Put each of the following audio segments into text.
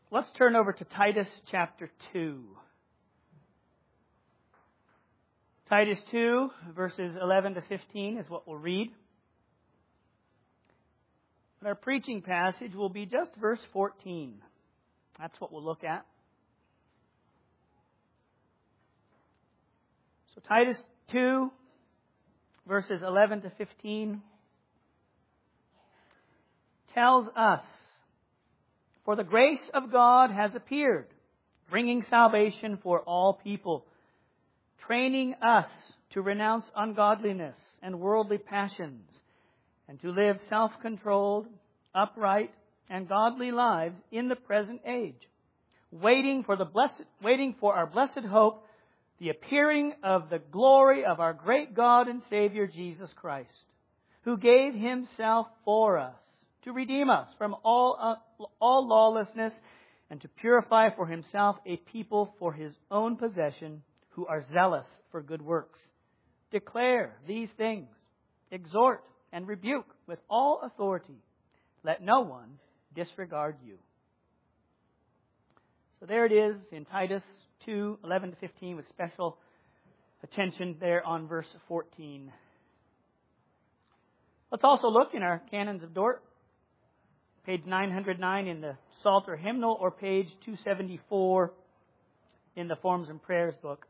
Let's turn over to Titus chapter 2. Titus 2, verses 11 to 15 is what we'll read. But our preaching passage will be just verse 14. That's what we'll look at. So Titus 2, verses 11 to 15 tells us, "For the grace of God has appeared, bringing salvation for all people, training us to renounce ungodliness and worldly passions, and to live self-controlled, upright, and godly lives in the present age, waiting for our blessed hope, the appearing of the glory of our great God and Savior Jesus Christ, who gave Himself for us, to redeem us from all lawlessness, and to purify for Himself a people for His own possession, who are zealous for good works. Declare these things, exhort and rebuke with all authority. Let no one disregard you." So there it is in Titus 2, 11 to 15, with special attention there on verse 14. Let's also look in our Canons of Dort, page 909 in the Psalter Hymnal, or page 274 in the Forms and Prayers book.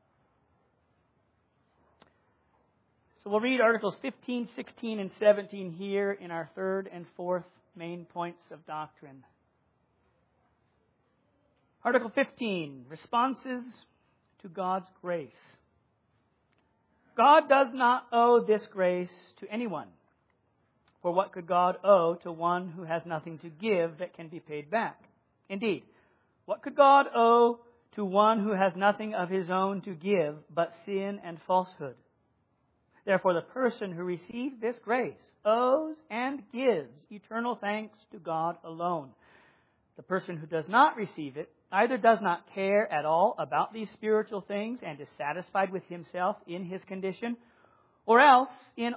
So we'll read Articles 15, 16, and 17 here in our third and fourth main points of doctrine. Article 15, responses to God's grace. God does not owe this grace to anyone. For what could God owe to one who has nothing to give that can be paid back? Indeed, what could God owe to one who has nothing of his own to give but sin and falsehood? Therefore, the person who receives this grace owes and gives eternal thanks to God alone. The person who does not receive it either does not care at all about these spiritual things and is satisfied with himself in his condition, or else in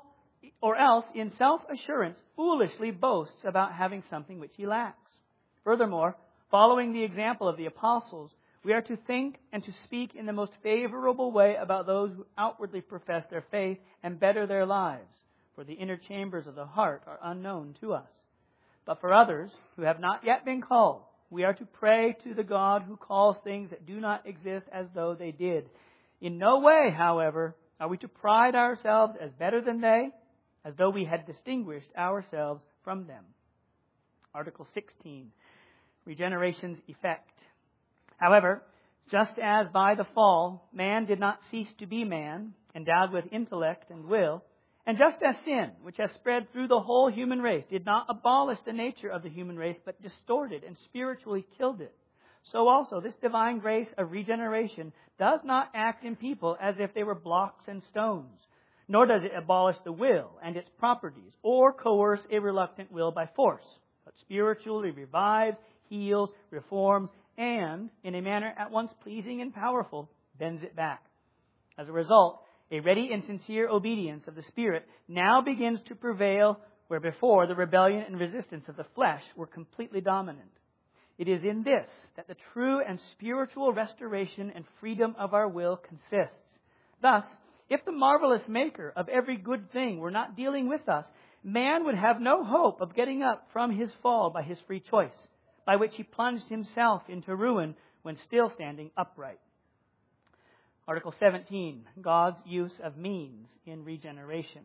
self-assurance foolishly boasts about having something which he lacks. Furthermore, following the example of the apostles, we are to think and to speak in the most favorable way about those who outwardly profess their faith and better their lives, for the inner chambers of the heart are unknown to us. But for others who have not yet been called, we are to pray to the God who calls things that do not exist as though they did. In no way, however, are we to pride ourselves as better than they, as though we had distinguished ourselves from them. Article 16, regeneration's effect. However, just as by the fall man did not cease to be man, endowed with intellect and will, and just as sin, which has spread through the whole human race, did not abolish the nature of the human race, but distorted and spiritually killed it, so also this divine grace of regeneration does not act in people as if they were blocks and stones, nor does it abolish the will and its properties, or coerce a reluctant will by force, but spiritually revives, heals, reforms, and, in a manner at once pleasing and powerful, bends it back. As a result, a ready and sincere obedience of the Spirit now begins to prevail where before the rebellion and resistance of the flesh were completely dominant. It is in this that the true and spiritual restoration and freedom of our will consists. Thus, if the marvelous Maker of every good thing were not dealing with us, man would have no hope of getting up from his fall by his free choice, by which he plunged himself into ruin when still standing upright. Article 17, God's use of means in regeneration.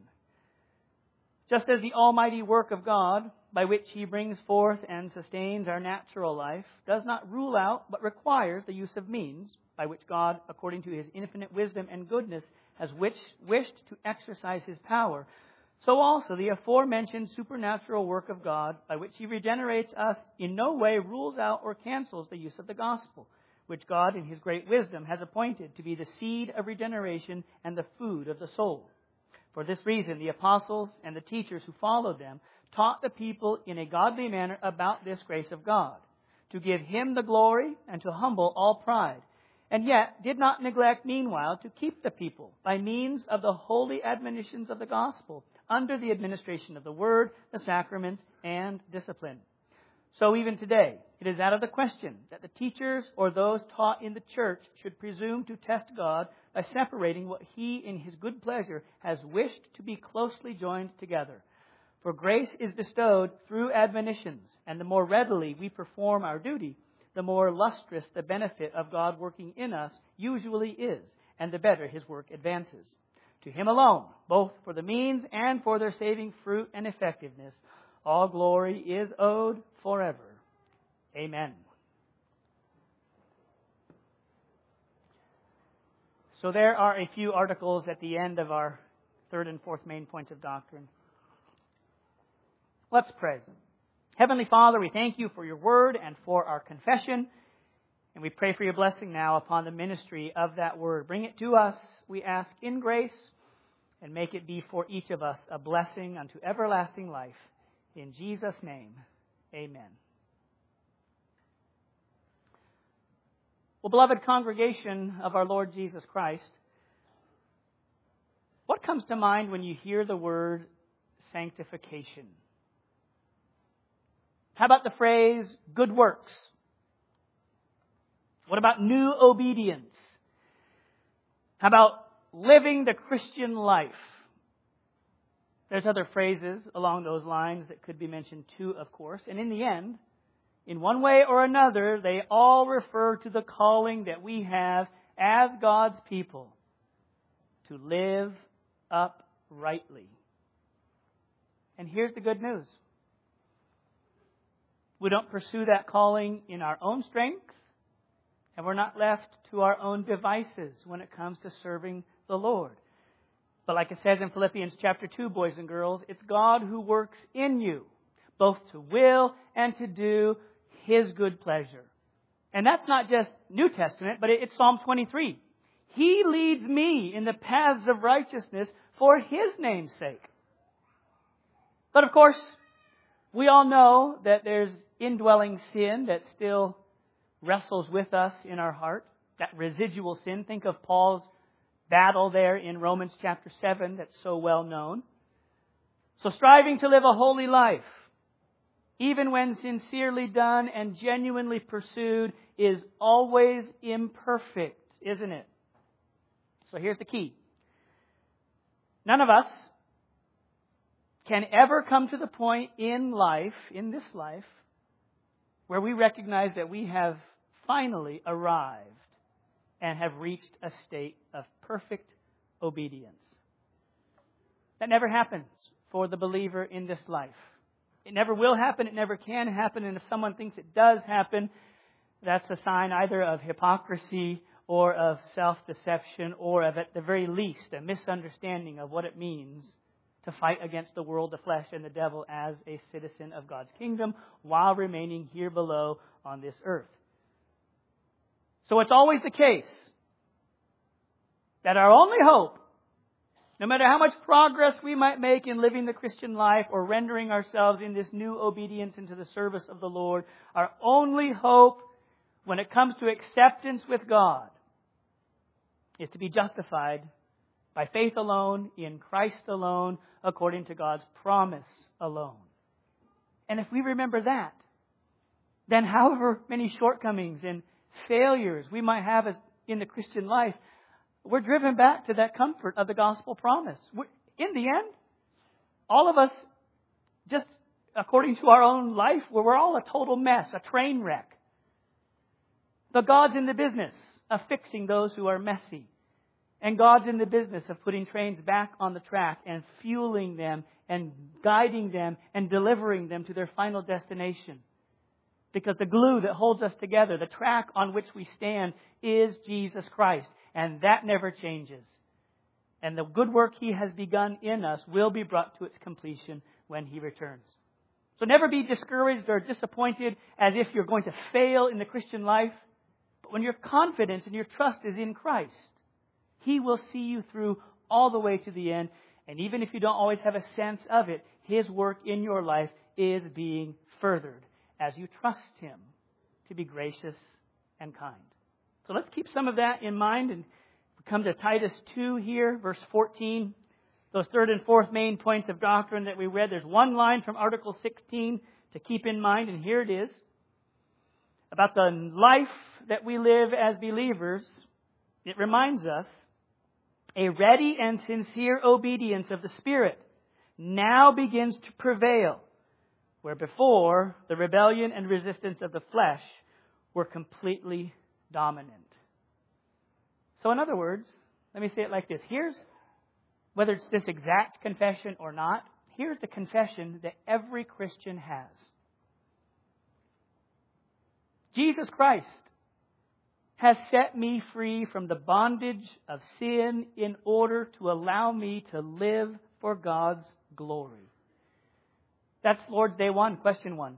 Just as the almighty work of God, by which He brings forth and sustains our natural life, does not rule out but requires the use of means, by which God, according to His infinite wisdom and goodness, has wished to exercise His power, so also the aforementioned supernatural work of God, by which He regenerates us, in no way rules out or cancels the use of the gospel, which God in His great wisdom has appointed to be the seed of regeneration and the food of the soul. For this reason, the apostles and the teachers who followed them taught the people in a godly manner about this grace of God, to give Him the glory and to humble all pride, and yet did not neglect meanwhile to keep the people, by means of the holy admonitions of the gospel, under the administration of the word, the sacraments, and discipline. So even today, it is out of the question that the teachers or those taught in the church should presume to test God by separating what He, in His good pleasure, has wished to be closely joined together. For grace is bestowed through admonitions, and the more readily we perform our duty, the more lustrous the benefit of God working in us usually is, and the better His work advances. To Him alone, both for the means and for their saving fruit and effectiveness, all glory is owed forever. Amen. So there are a few articles at the end of our third and fourth main points of doctrine. Let's pray. Heavenly Father, we thank You for Your word and for our confession. And we pray for Your blessing now upon the ministry of that word. Bring it to us, we ask, in grace, and make it be for each of us a blessing unto everlasting life. In Jesus' name, amen. Well, beloved congregation of our Lord Jesus Christ, what comes to mind when you hear the word sanctification? How about the phrase good works? What about new obedience? How about living the Christian life? There's other phrases along those lines that could be mentioned too, of course. And in the end, in one way or another, they all refer to the calling that we have as God's people to live uprightly. And here's the good news. We don't pursue that calling in our own strength, and we're not left to our own devices when it comes to serving the Lord. But like it says in Philippians chapter 2, boys and girls, it's God who works in you, both to will and to do His good pleasure. And that's not just New Testament, but it's Psalm 23. He leads me in the paths of righteousness for His name's sake. But of course, we all know that there's indwelling sin that still wrestles with us in our heart. That residual sin. Think of Paul's battle there in Romans chapter 7 that's so well known. So striving to live a holy life, even when sincerely done and genuinely pursued, is always imperfect, isn't it? So here's the key. None of us can ever come to the point in life, in this life, where we recognize that we have finally arrived and have reached a state of perfect obedience. That never happens for the believer in this life. It never will happen. It never can happen. And if someone thinks it does happen, that's a sign either of hypocrisy or of self-deception or of, at the very least, a misunderstanding of what it means to fight against the world, the flesh, and the devil as a citizen of God's kingdom while remaining here below on this earth. So it's always the case that our only hope, no matter how much progress we might make in living the Christian life or rendering ourselves in this new obedience into the service of the Lord, our only hope when it comes to acceptance with God is to be justified by faith alone, in Christ alone, according to God's promise alone. And if we remember that, then however many shortcomings and failures we might have in the Christian life, we're driven back to that comfort of the gospel promise. In the end, all of us, just according to our own life, we're all a total mess, a train wreck. But God's in the business of fixing those who are messy. And God's in the business of putting trains back on the track and fueling them and guiding them and delivering them to their final destination. Because the glue that holds us together, the track on which we stand, is Jesus Christ. And that never changes. And the good work He has begun in us will be brought to its completion when He returns. So never be discouraged or disappointed as if you're going to fail in the Christian life. But when your confidence and your trust is in Christ, He will see you through all the way to the end. And even if you don't always have a sense of it, His work in your life is being furthered as you trust Him to be gracious and kind. So let's keep some of that in mind and come to Titus 2 here, verse 14. Those third and fourth main points of doctrine that we read. There's one line from Article 16 to keep in mind, and here it is, about the life that we live as believers. It reminds us, a ready and sincere obedience of the Spirit now begins to prevail, where before the rebellion and resistance of the flesh were completely dominant. So in other words, let me say it like this. Whether it's this exact confession or not, here's the confession that every Christian has. Jesus Christ has set me free from the bondage of sin in order to allow me to live for God's glory. That's Lord's Day 1, question 1.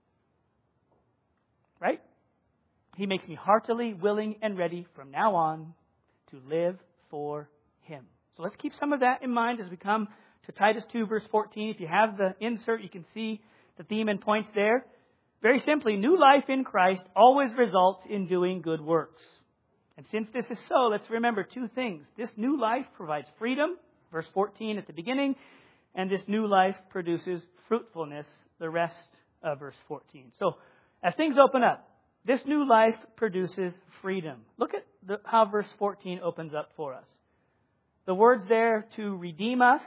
Right? He makes me heartily willing and ready from now on to live for Him. So let's keep some of that in mind as we come to Titus 2, verse 14. If you have the insert, you can see the theme and points there. Very simply, new life in Christ always results in doing good works. And since this is so, let's remember two things. This new life provides freedom, verse 14 at the beginning, and this new life produces fruitfulness, the rest of verse 14. So, as things open up, this new life produces freedom. Look at how verse 14 opens up for us. The words there, to redeem us,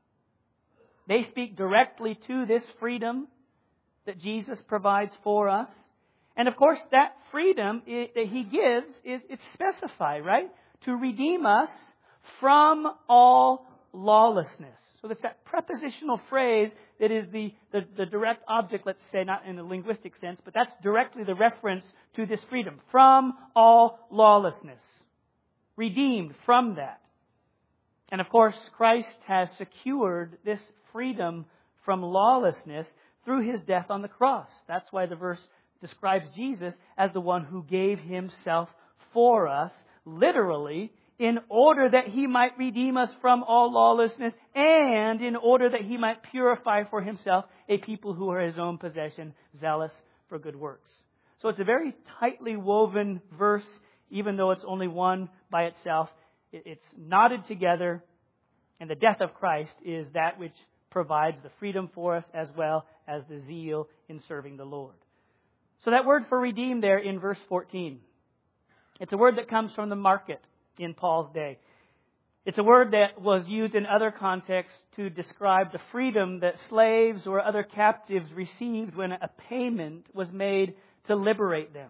they speak directly to this freedom that Jesus provides for us. And of course, that freedom that He gives it's specified, right? To redeem us from all lawlessness. So that's that prepositional phrase that is the direct object, let's say, not in a linguistic sense, but that's directly the reference to this freedom. From all lawlessness. Redeemed from that. And of course, Christ has secured this freedom from lawlessness through His death on the cross. That's why the verse describes Jesus as the one who gave Himself for us, literally, in order that He might redeem us from all lawlessness and in order that He might purify for Himself a people who are His own possession, zealous for good works. So it's a very tightly woven verse, even though it's only one by itself. It's knotted together, and the death of Christ is that which provides the freedom for us as well as the zeal in serving the Lord. So that word for redeem there in verse 14, it's a word that comes from the market in Paul's day. It's a word that was used in other contexts to describe the freedom that slaves or other captives received when a payment was made to liberate them.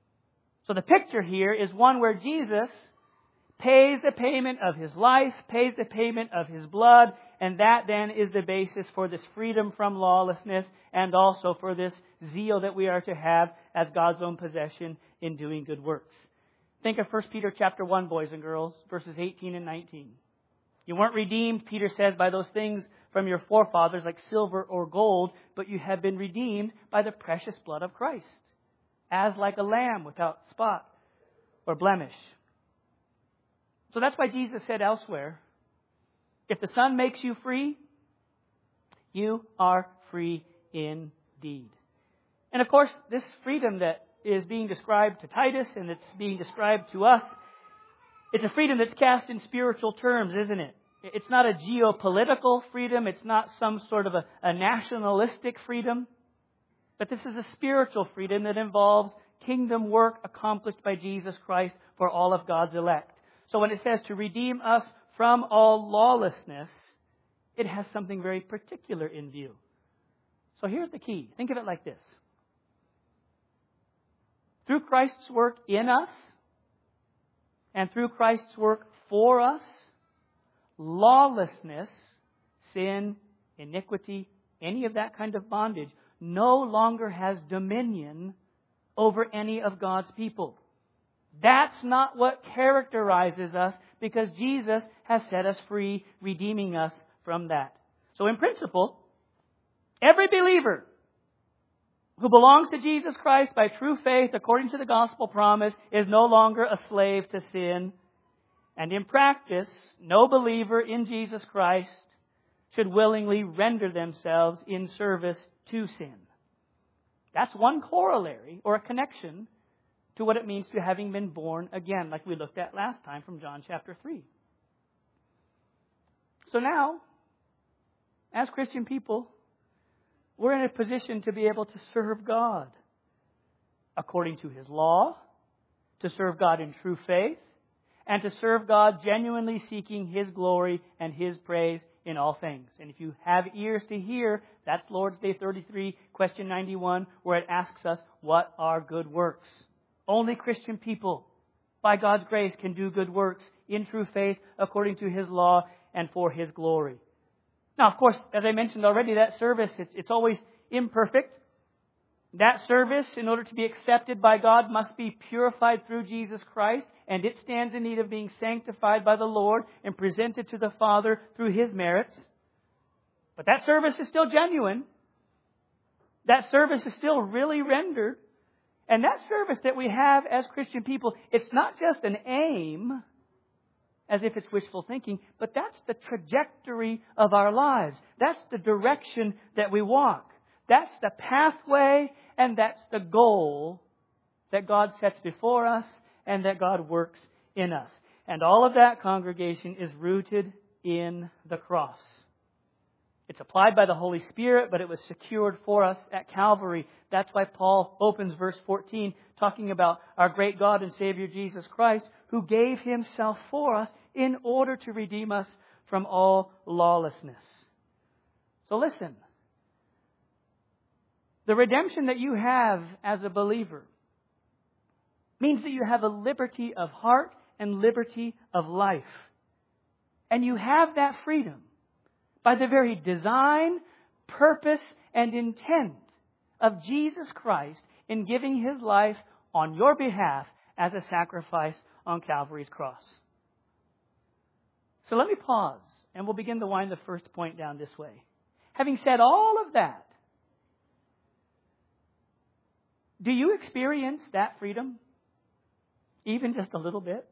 So the picture here is one where Jesus pays the payment of His life, pays the payment of His blood, and that then is the basis for this freedom from lawlessness and also for this zeal that we are to have as God's own possession in doing good works. Think of 1 Peter chapter 1, boys and girls, verses 18 and 19. You weren't redeemed, Peter says, by those things from your forefathers like silver or gold, but you have been redeemed by the precious blood of Christ, as like a lamb without spot or blemish. So that's why Jesus said elsewhere, if the Son makes you free, you are free indeed. And of course, this freedom that is being described to Titus and it's being described to us, it's a freedom that's cast in spiritual terms, isn't it? It's not a geopolitical freedom. It's not some sort of a nationalistic freedom. But this is a spiritual freedom that involves kingdom work accomplished by Jesus Christ for all of God's elect. So when it says to redeem us from all lawlessness, it has something very particular in view. So here's the key. Think of it like this. Through Christ's work in us and through Christ's work for us, lawlessness, sin, iniquity, any of that kind of bondage no longer has dominion over any of God's people. That's not what characterizes us because Jesus has set us free, redeeming us from that. So in principle, every believer who belongs to Jesus Christ by true faith according to the gospel promise is no longer a slave to sin. And in practice, no believer in Jesus Christ should willingly render themselves in service to sin. That's one corollary or a connection to what it means to having been born again, like we looked at last time from John chapter 3. So now, as Christian people, we're in a position to be able to serve God according to His law, to serve God in true faith, and to serve God genuinely seeking His glory and His praise in all things. And if you have ears to hear, that's Lord's Day 33, question 91, where it asks us, what are good works? Only Christian people, by God's grace, can do good works in true faith according to His law and for His glory. Now, of course, as I mentioned already, that service, it's always imperfect. That service, in order to be accepted by God, must be purified through Jesus Christ, and it stands in need of being sanctified by the Lord and presented to the Father through His merits. But that service is still genuine. That service is still really rendered. And that service that we have as Christian people, it's not just an aim, as if it's wishful thinking, but that's the trajectory of our lives. That's the direction that we walk. That's the pathway and that's the goal that God sets before us and that God works in us. And all of that, congregation, is rooted in the cross. It's applied by the Holy Spirit, but it was secured for us at Calvary. That's why Paul opens verse 14 talking about our great God and Savior Jesus Christ, who gave Himself for us in order to redeem us from all lawlessness. So listen. The redemption that you have as a believer means that you have a liberty of heart and liberty of life. And you have that freedom by the very design, purpose, and intent of Jesus Christ in giving His life on your behalf as a sacrifice on Calvary's cross. So let me pause, and we'll begin to wind the first point down this way. Having said all of that, do you experience that freedom? Even just a little bit?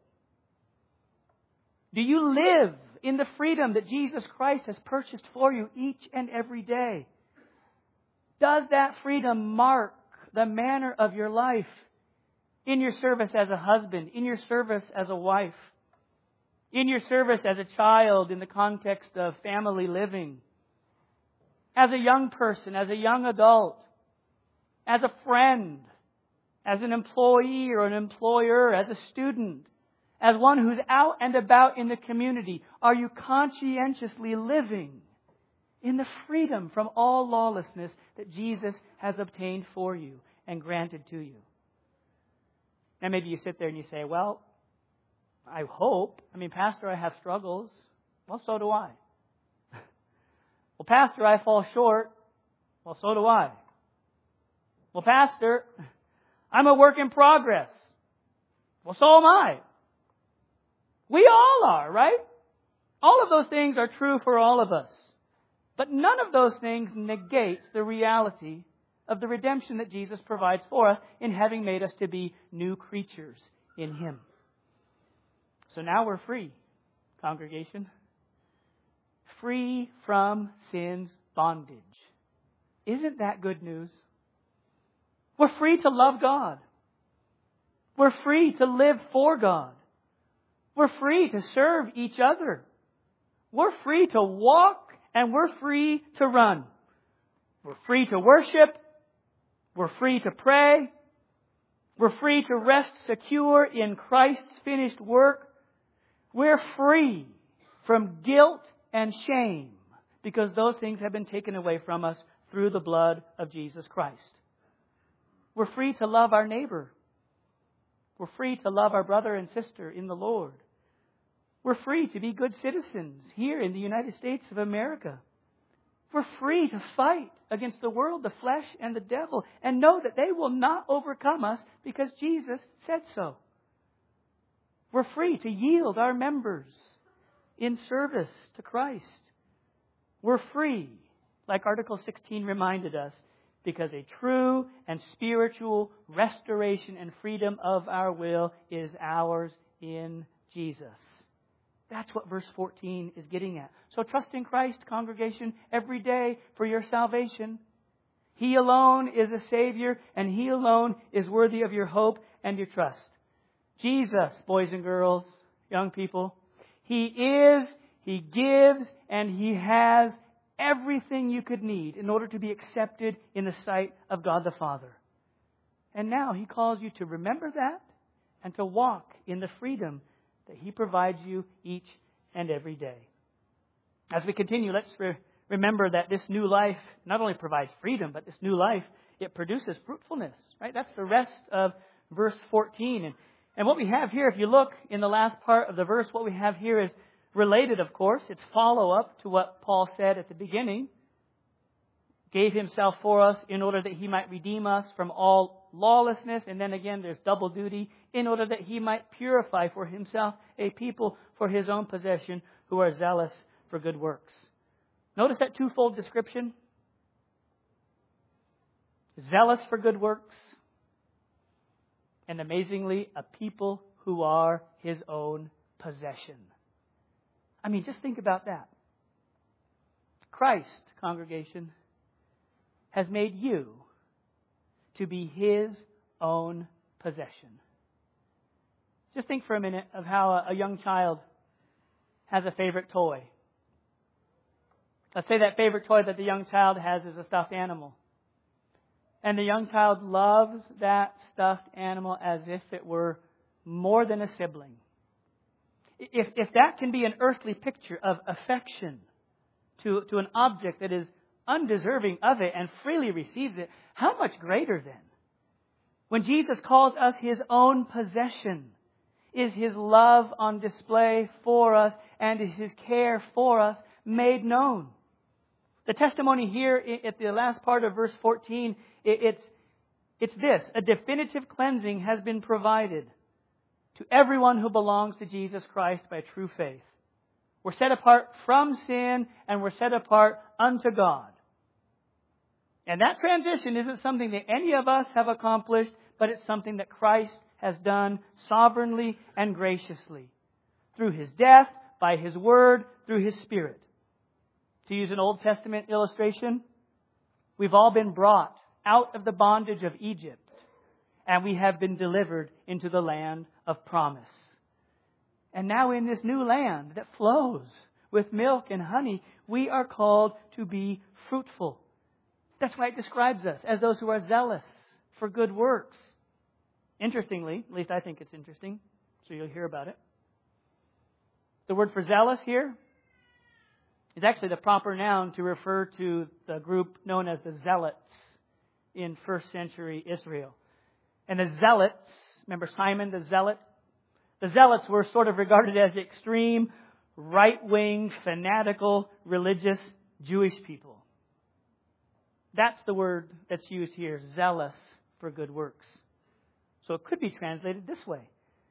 Do you live in the freedom that Jesus Christ has purchased for you each and every day? Does that freedom mark the manner of your life in your service as a husband, in your service as a wife, in your service as a child in the context of family living, as a young person, as a young adult, as a friend, as an employee or an employer, as a student, as one who's out and about in the community? Are you conscientiously living in the freedom from all lawlessness that Jesus has obtained for you and granted to you? And maybe you sit there and you say, well, I hope. Pastor, I have struggles. Well, so do I. Well, Pastor, I fall short. Well, so do I. Well, Pastor, I'm a work in progress. Well, so am I. We all are, right? All of those things are true for all of us. But none of those things negates the reality of the redemption that Jesus provides for us in having made us to be new creatures in Him. So now we're free, congregation. Free from sin's bondage. Isn't that good news? We're free to love God. We're free to live for God. We're free to serve each other. We're free to walk and we're free to run. We're free to worship. We're free to pray. We're free to rest secure in Christ's finished work. We're free from guilt and shame because those things have been taken away from us through the blood of Jesus Christ. We're free to love our neighbor. We're free to love our brother and sister in the Lord. We're free to be good citizens here in the United States of America. We're free to fight against the world, the flesh, and the devil, and know that they will not overcome us because Jesus said so. We're free to yield our members in service to Christ. We're free, like Article 16 reminded us, because a true and spiritual restoration and freedom of our will is ours in Jesus. That's what verse 14 is getting at. So trust in Christ, congregation, every day for your salvation. He alone is a Savior, and He alone is worthy of your hope and your trust. Jesus, boys and girls, young people, He is, He gives, and He has everything you could need in order to be accepted in the sight of God the Father. And now He calls you to remember that and to walk in the freedom that He provides you each and every day. As we continue, let's remember that this new life not only provides freedom, but this new life, it produces fruitfulness. Right? That's the rest of verse 14. And what we have here, if you look in the last part of the verse, what we have here is related, of course. It's follow-up to what Paul said at the beginning. Gave Himself for us in order that He might redeem us from all lawlessness. And then again, there's double duty, in order that He might purify for Himself a people for His own possession who are zealous for good works. Notice that twofold description. Zealous for good works. And amazingly, a people who are His own possession. I mean, just think about that. Christ, congregation, has made you to be His own possession. Just think for a minute of how a young child has a favorite toy. Let's say that favorite toy that the young child has is a stuffed animal. And the young child loves that stuffed animal as if it were more than a sibling. If that can be an earthly picture of affection to an object that is undeserving of it and freely receives it, how much greater then? When Jesus calls us His own possession, is His love on display for us and is His care for us made known. The testimony here at the last part of verse 14, it's this: a definitive cleansing has been provided to everyone who belongs to Jesus Christ by true faith. We're set apart from sin and we're set apart unto God. And that transition isn't something that any of us have accomplished, but it's something that Christ has done sovereignly and graciously through His death, by His Word, through His Spirit. To use an Old Testament illustration, we've all been brought out of the bondage of Egypt, and we have been delivered into the land of promise. And now in this new land that flows with milk and honey, we are called to be fruitful. That's why it describes us as those who are zealous for good works. Interestingly, at least I think it's interesting, so you'll hear about it. The word for zealous here is actually the proper noun to refer to the group known as the Zealots in first century Israel. And the Zealots, remember Simon the Zealot? The Zealots were sort of regarded as extreme, right-wing, fanatical, religious Jewish people. That's the word that's used here, zealous for good works. So it could be translated this way: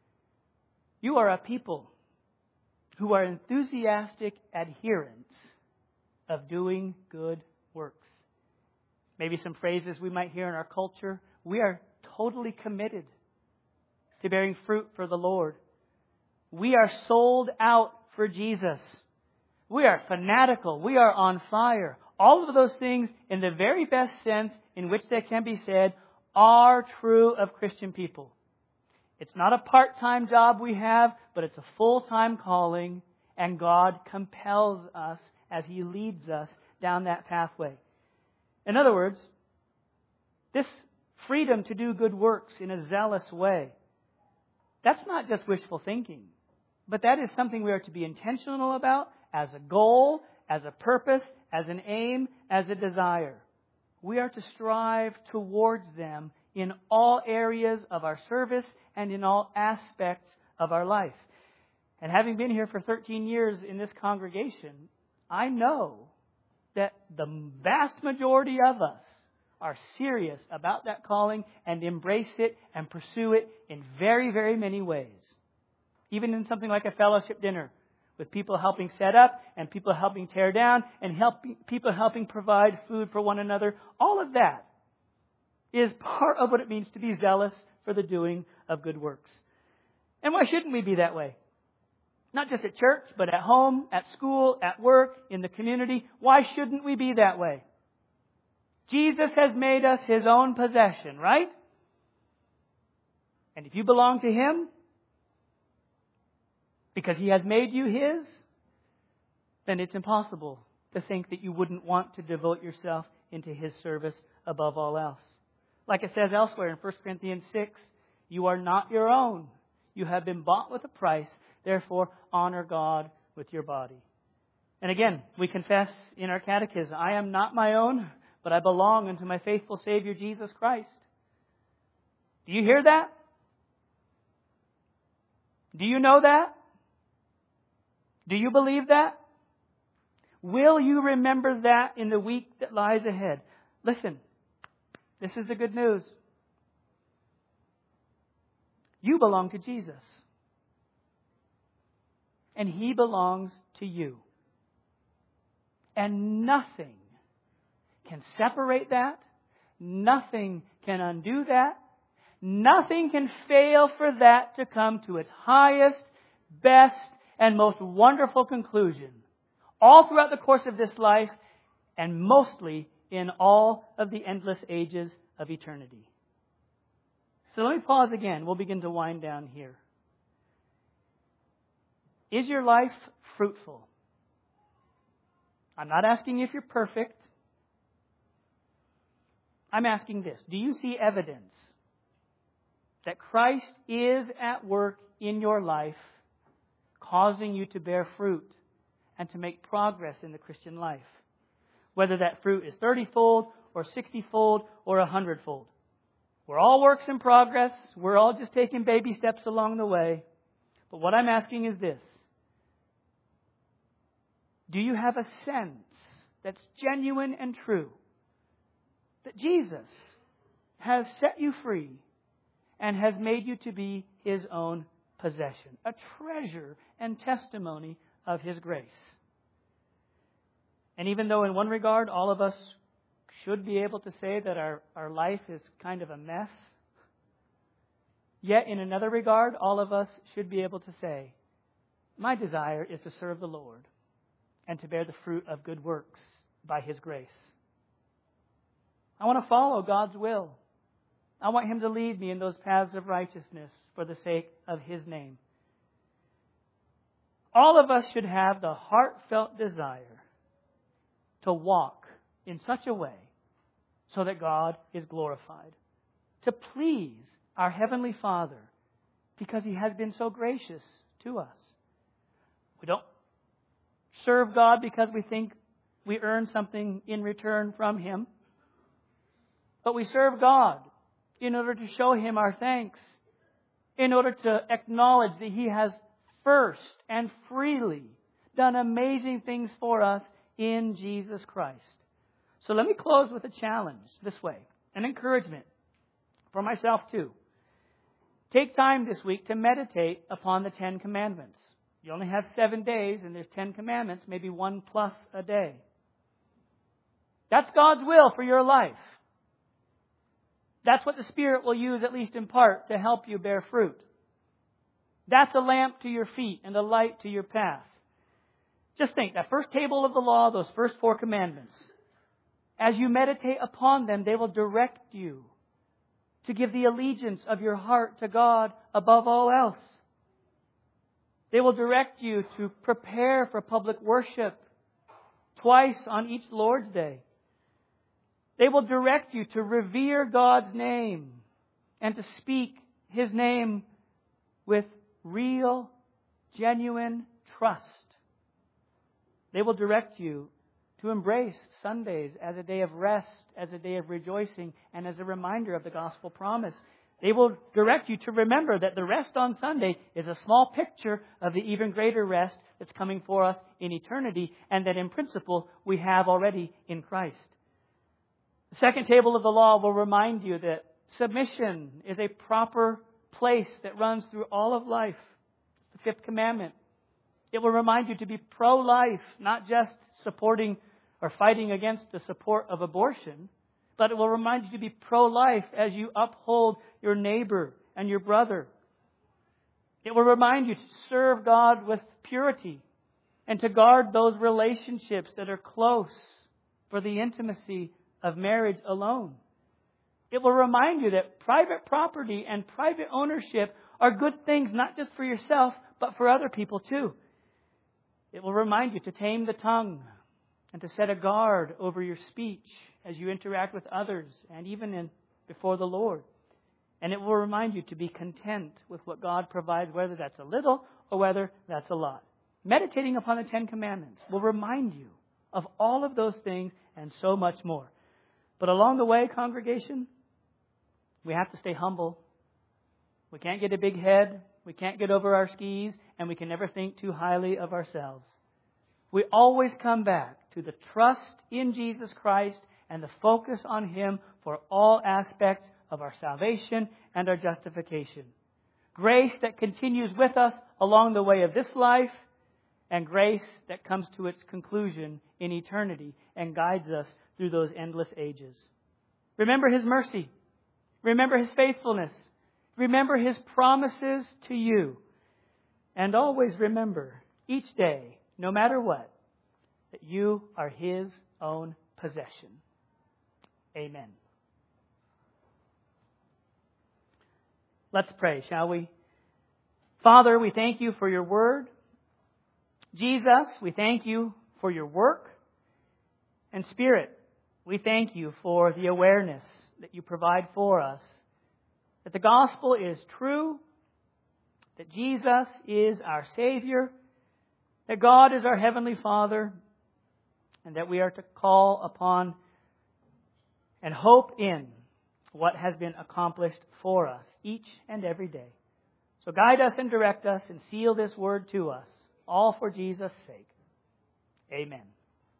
you are a people who are enthusiastic adherents of doing good works. Maybe some phrases we might hear in our culture. We are totally committed to bearing fruit for the Lord. We are sold out for Jesus. We are fanatical. We are on fire. All of those things, in the very best sense in which they can be said, are true of Christian people. It's not a part-time job we have, but it's a full-time calling, and God compels us as He leads us down that pathway. In other words, this freedom to do good works in a zealous way, that's not just wishful thinking, but that is something we are to be intentional about as a goal, as a purpose, as an aim, as a desire. We are to strive towards them in all areas of our service and in all aspects of our life. And having been here for 13 years in this congregation, I know that the vast majority of us are serious about that calling and embrace it and pursue it in very, very many ways. Even in something like a fellowship dinner, with people helping set up and people helping tear down and people helping provide food for one another. All of that is part of what it means to be zealous for the doing of good works. And why shouldn't we be that way? Not just at church, but at home, at school, at work, in the community. Why shouldn't we be that way? Jesus has made us His own possession, right? And if you belong to Him, because He has made you His, then it's impossible to think that you wouldn't want to devote yourself into His service above all else. Like it says elsewhere in 1 Corinthians 6, you are not your own. You have been bought with a price. Therefore, honor God with your body. And again, we confess in our catechism, I am not my own, but I belong unto my faithful Savior, Jesus Christ. Do you hear that? Do you know that? Do you believe that? Will you remember that in the week that lies ahead? Listen, this is the good news. You belong to Jesus. And He belongs to you. And nothing can separate that. Nothing can undo that. Nothing can fail for that to come to its highest, best, and most wonderful conclusion. All throughout the course of this life, and mostly in all of the endless ages of eternity. So let me pause again. We'll begin to wind down here. Is your life fruitful? I'm not asking if you're perfect. I'm asking this. Do you see evidence that Christ is at work in your life, causing you to bear fruit and to make progress in the Christian life? Whether that fruit is 30-fold or 60-fold or 100-fold. We're all works in progress. We're all just taking baby steps along the way. But what I'm asking is this. Do you have a sense that's genuine and true that Jesus has set you free and has made you to be His own possession, a treasure and testimony of His grace? And even though in one regard all of us should be able to say that our life is kind of a mess, yet in another regard all of us should be able to say, my desire is to serve the Lord and to bear the fruit of good works by His grace. I want to follow God's will. I want Him to lead me in those paths of righteousness for the sake of His name. All of us should have the heartfelt desire to walk in such a way so that God is glorified. To please our Heavenly Father because He has been so gracious to us. We don't serve God because we think we earn something in return from Him. But we serve God in order to show Him our thanks. In order to acknowledge that He has first and freely done amazing things for us in Jesus Christ. So let me close with a challenge this way. An encouragement for myself too. Take time this week to meditate upon the 10 Commandments. You only have 7 days and there's 10 commandments, maybe 1 plus a day. That's God's will for your life. That's what the Spirit will use, at least in part, to help you bear fruit. That's a lamp to your feet and a light to your path. Just think, that first table of the law, those first 4 commandments, as you meditate upon them, they will direct you to give the allegiance of your heart to God above all else. They will direct you to prepare for public worship twice on each Lord's Day. They will direct you to revere God's name and to speak His name with real, genuine trust. They will direct you to embrace Sundays as a day of rest, as a day of rejoicing, and as a reminder of the gospel promise. They will direct you to remember that the rest on Sunday is a small picture of the even greater rest that's coming for us in eternity, and that in principle we have already in Christ. The second table of the law will remind you that submission is a proper place that runs through all of life. The 5th commandment. It will remind you to be pro-life, not just supporting or fighting against the support of abortion, but it will remind you to be pro-life as you uphold your neighbor and your brother. It will remind you to serve God with purity and to guard those relationships that are close for the intimacy of marriage alone. It will remind you that private property and private ownership are good things, not just for yourself, but for other people too. It will remind you to tame the tongue and to set a guard over your speech as you interact with others and even before the Lord. And it will remind you to be content with what God provides, whether that's a little or whether that's a lot. Meditating upon the Ten Commandments will remind you of all of those things and so much more. But along the way, congregation, we have to stay humble. We can't get a big head. We can't get over our skis. And we can never think too highly of ourselves. We always come back to the trust in Jesus Christ and the focus on Him for all aspects of our salvation and our justification. Grace that continues with us along the way of this life, and grace that comes to its conclusion in eternity and guides us through those endless ages. Remember His mercy. Remember His faithfulness. Remember His promises to you. And always remember, each day, no matter what, that you are His own possession. Amen. Let's pray, shall we? Father, we thank You for Your word. Jesus, we thank You for Your work. And Spirit, we thank You for the awareness that You provide for us, that the gospel is true, that Jesus is our Savior, that God is our Heavenly Father, and that we are to call upon and hope in what has been accomplished for us each and every day. So guide us and direct us and seal this word to us, all for Jesus' sake. Amen.